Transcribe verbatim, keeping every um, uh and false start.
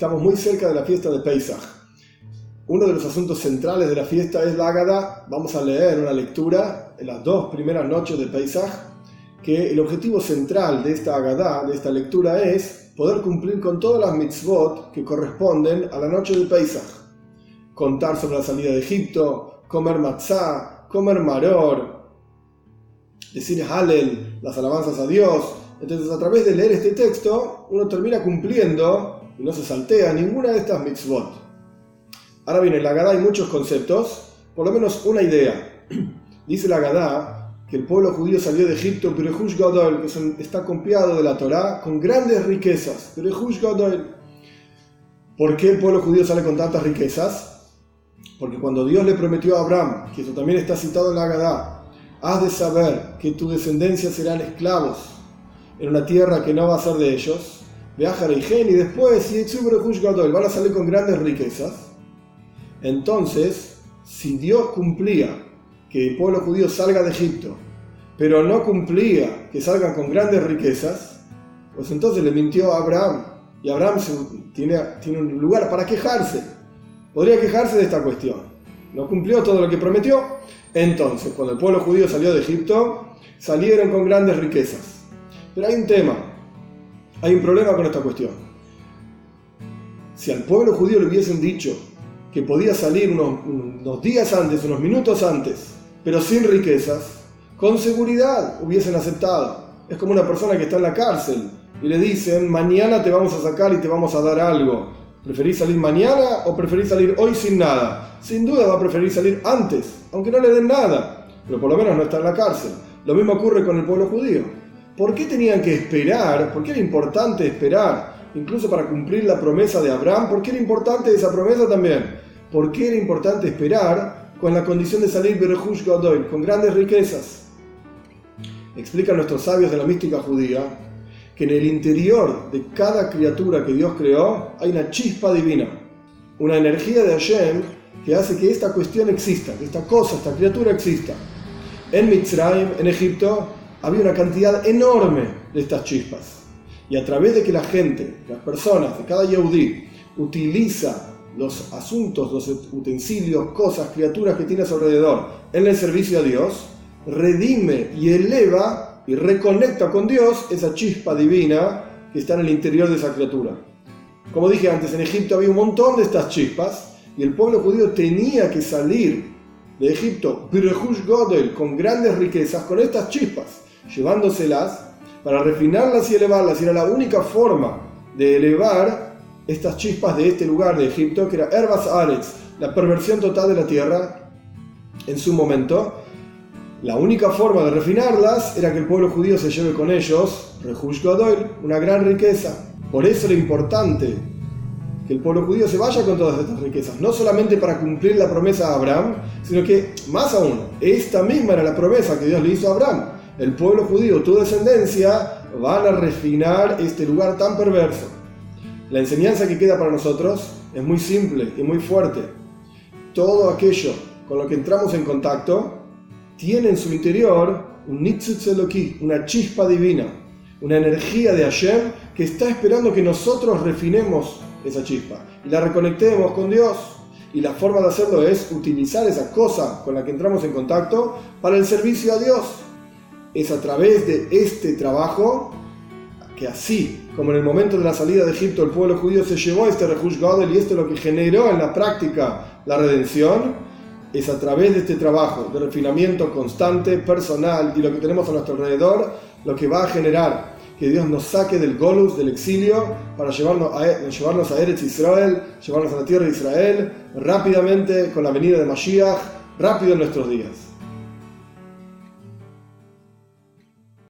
estamos muy cerca de la fiesta de Pesach. Uno de los asuntos centrales de la fiesta es la Agadá. Vamos a leer una lectura en las dos primeras noches de Pesach, que el objetivo central de esta Agadá, de esta lectura, es poder cumplir con todas las mitzvot que corresponden a la noche de Pesach. Contar sobre la salida de Egipto, comer matzá, comer maror, decir Hallel, las alabanzas a Dios. Entonces, a través de leer este texto, uno termina cumpliendo y no se saltea ninguna de estas mitzvot. Ahora bien, en la Agadá hay muchos conceptos, por lo menos una idea. Dice la Agadá que el pueblo judío salió de Egipto, Berehush Gadol, que está copiado de la Torá, con grandes riquezas. Berehush Gadol. ¿Por qué el pueblo judío sale con tantas riquezas? Porque cuando Dios le prometió a Abraham, que eso también está citado en la Agadá, has de saber que tu descendencia serán esclavos en una tierra que no va a ser de ellos, viajar y y después van a salir con grandes riquezas. Entonces, si Dios cumplía que el pueblo judío salga de Egipto, pero no cumplía que salgan con grandes riquezas, pues entonces le mintió a Abraham, y Abraham tiene, tiene un lugar para quejarse. Podría quejarse de esta cuestión. No cumplió todo lo que prometió. Entonces, cuando el pueblo judío salió de Egipto, salieron con grandes riquezas. Pero hay un tema, hay un problema con esta cuestión. Si al pueblo judío le hubiesen dicho que podía salir unos, unos días antes, unos minutos antes, pero sin riquezas, con seguridad hubiesen aceptado. Es como una persona que está en la cárcel y le dicen, mañana te vamos a sacar y te vamos a dar algo. ¿Preferís salir mañana o preferís salir hoy sin nada? Sin duda va a preferir salir antes, aunque no le den nada, pero por lo menos no está en la cárcel. Lo mismo ocurre con el pueblo judío. ¿Por qué tenían que esperar? ¿Por qué era importante esperar? Incluso para cumplir la promesa de Abraham. ¿Por qué era importante esa promesa también? ¿Por qué era importante esperar con la condición de salir Berehush Gadol, con grandes riquezas? Explican nuestros sabios de la mística judía que en el interior de cada criatura que Dios creó hay una chispa divina, una energía de Hashem que hace que esta cuestión exista, que esta cosa, esta criatura exista. En Mitzrayim, en Egipto, había una cantidad enorme de estas chispas. Y a través de que la gente, las personas de cada Yehudí, utiliza los asuntos, los utensilios, cosas, criaturas que tiene a su alrededor en el servicio a Dios, redime y eleva y reconecta con Dios esa chispa divina que está en el interior de esa criatura. Como dije antes, en Egipto había un montón de estas chispas y el pueblo judío tenía que salir de Egipto, Berehush Gadol, con grandes riquezas, con estas chispas, llevándoselas para refinarlas y elevarlas. Y era la única forma de elevar estas chispas de este lugar de Egipto, que era Erbas Aretz, la perversión total de la tierra en su momento. La única forma de refinarlas era que el pueblo judío se lleve con ellos Berehush Gadol, una gran riqueza. Por eso era importante que el pueblo judío se vaya con todas estas riquezas, no solamente para cumplir la promesa a Abraham, sino que, más aún, esta misma era la promesa que Dios le hizo a Abraham. El pueblo judío, tu descendencia, van a refinar este lugar tan perverso. La enseñanza que queda para nosotros es muy simple y muy fuerte. Todo aquello con lo que entramos en contacto tiene en su interior un nitzutz eloquí, una chispa divina, una energía de Hashem que está esperando que nosotros refinemos esa chispa y la reconectemos con Dios. Y la forma de hacerlo es utilizar esa cosa con la que entramos en contacto para el servicio a Dios. Es a través de este trabajo que, así como en el momento de la salida de Egipto el pueblo judío se llevó a este Berehush Gadol y esto es lo que generó en la práctica la redención, es a través de este trabajo de refinamiento constante, personal y lo que tenemos a nuestro alrededor, lo que va a generar que Dios nos saque del Golus, del exilio, para llevarnos a, llevarnos a Eretz Israel, llevarnos a la tierra de Israel rápidamente con la venida de Mashiach, rápido en nuestros días.